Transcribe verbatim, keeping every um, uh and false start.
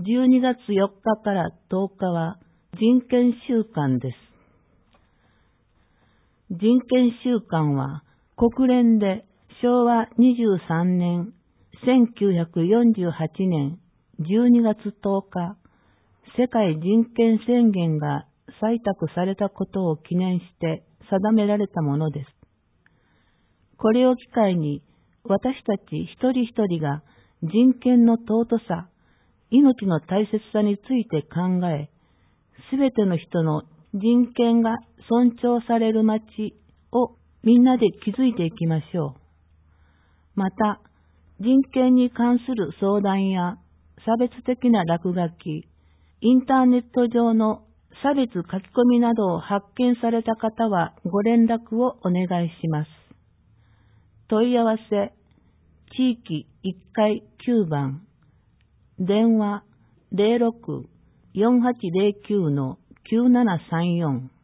じゅうにがつよっかからとおかは人権週間です。人権週間は国連でしょうわにじゅうさんねん、せんきゅうひゃくよんじゅうはちねんじゅうにがつとおか、世界人権宣言が採択されたことを記念して定められたものです。これを機会に私たち一人一人が人権の尊さ、命の大切さについて考え、すべての人の人権が尊重される街をみんなで築いていきましょう。また、人権に関する相談や差別的な落書き、インターネット上の差別書き込みなどを発見された方はご連絡をお願いします。問い合わせ、地域いっかいきゅうばん、電話 ゼロろく よんはちゼロきゅう きゅうななさんよん